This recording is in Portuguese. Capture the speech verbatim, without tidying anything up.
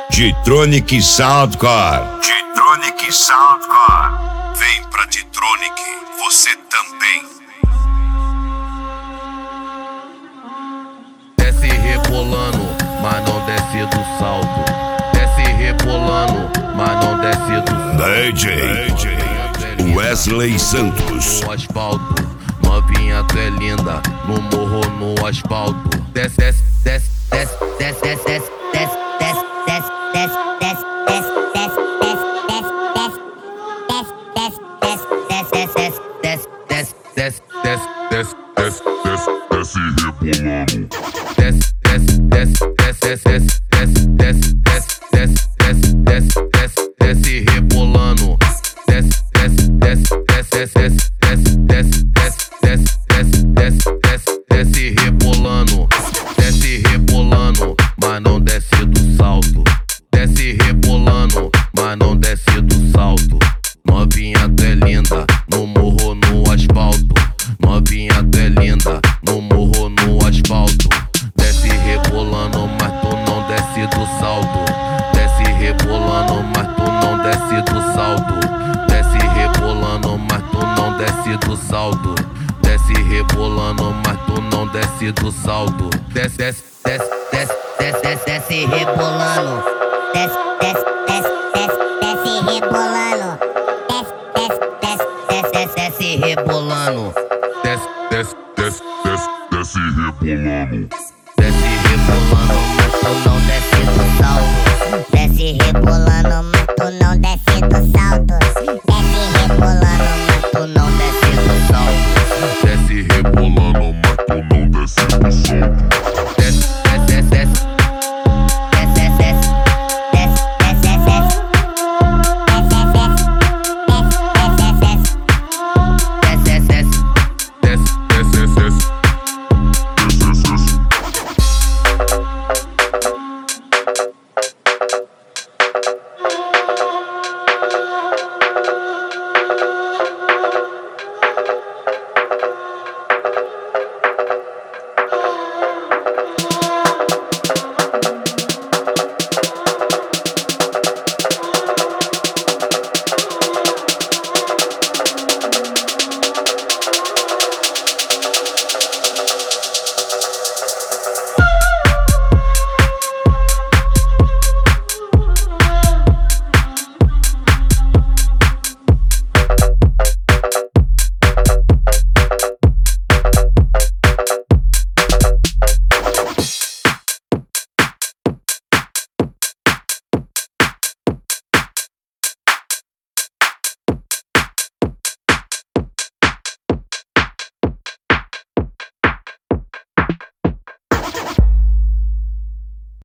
Titronic Soundcore. Titronic Soundcore. Vem pra Titronic, você também. Desce rebolando, mas não desce do salto. Desce rebolando, mas não desce do salto. D J Wesley Santos. No asfalto, novinha tu é linda. No morro, no asfalto. Desce, desce, desce, desce, desce, desce, desce, desce, desce, desce, desce, desce, desce, desce, desce, desce rebolando. Desce, desce, desce, desce, desce, desce, desce, desce, desce, desce, desce, desce rebolando. Desce, desce, desce, desce, desce, desce, desce, desce, desce, desce, desce, desce rebolando. Desce rebolando, mas não desce do salto. Desce rebolando, mas não desce do salto. Novinha tu é linda, no morro, no asfalto. Novinha tu é linda, no morro, no asfalto. Desce rebolando, mas tu não desce do salto. Desce rebolando, mas tu não desce do salto. Desce rebolando, mas tu não desce do salto. Desce rebolando, mas tu não desce do salto. Desce, desce, desce, desce, desce, desce, desce rebolando. Desce, desce, desce, desce, desce rebolando. Desce, desce, desce, Desce, desce rebolando. Desce, desce, desce, desce, desce rebolando. desce rebolando, mas tu não desce do salto. Desce rebolando, mas tu não desce do salto.